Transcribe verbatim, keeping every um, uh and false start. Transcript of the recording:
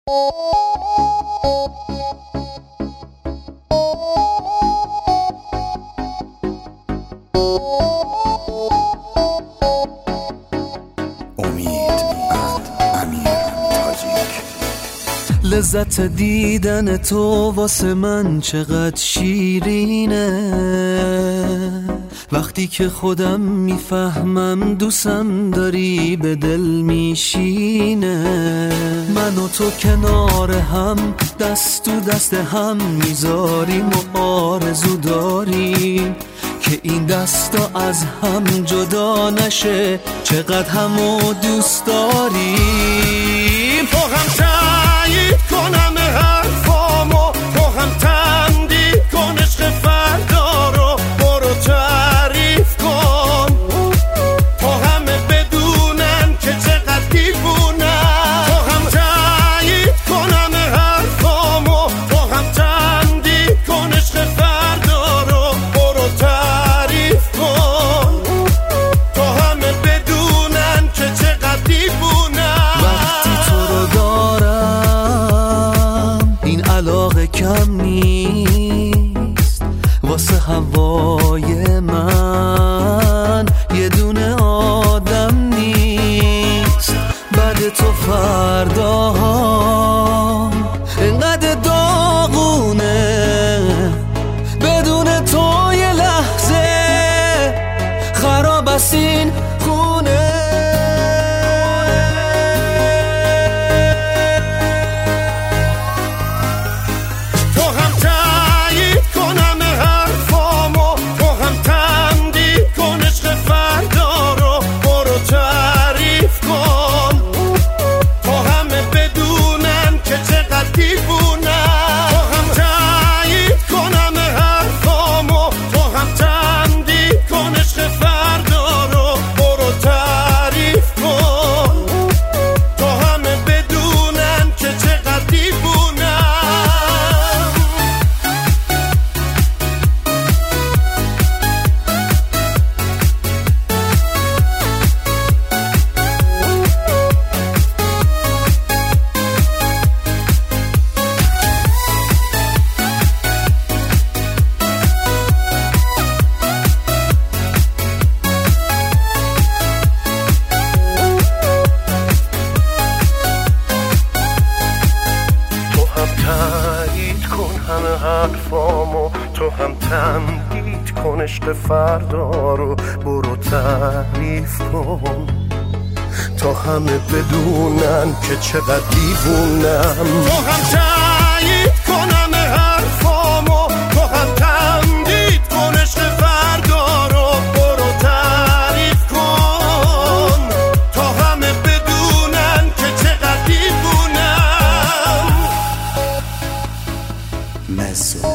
لذت دیدن تو واسه من چقدر شیرینه، وقتی که خودم میفهمم دوستم داری به دل میشینه. من و تو کنار هم دست تو دست هم میذاریم و آرزو داریم که این دستا از هم جدا نشه، چقدر همو دوست داریم. تو هم تایید کنم حرفامو، تو هم تمدید کن عشق فردا رو، برو تعریف کن تا همه بدونن که چقدر دیوونم. تو هم تایید کنم حرفامو، تو هم تمدید کن عشق فردا رو، برو تعریف کن تا همه بدونن که چقدر دیوونم. وقتی تو رو دارم این علاقه کم نیست، واسه هوای من یه دونه آدم نیست. بعد تو فرداها اینقدر داغونه، بدون تو یه لحظه خراب است این خونه. تو هم تایید کنم حرفامو، تو هم تمدید کن عشق فردا رو، برو تعریف کن تا همه بدونن که چقدر دیوونم. تو هم تایید کنم حرفامو، تو هم تمدید کن عشق فردا رو، برو تعریف کن تا همه بدونن که چقدر دیوونم. تو هم تایید کن همه حرفامو، تو هم تمدید کن عشق فردا رو، برو تعریف کن تا همه بدونن که چقدر دیوونم. تو هم تایید کنم حرفامو، تو هم تمدید کن عشق فردا رو، برو تعریف کن تا همه بدونن که چقدر دیوونم. مثل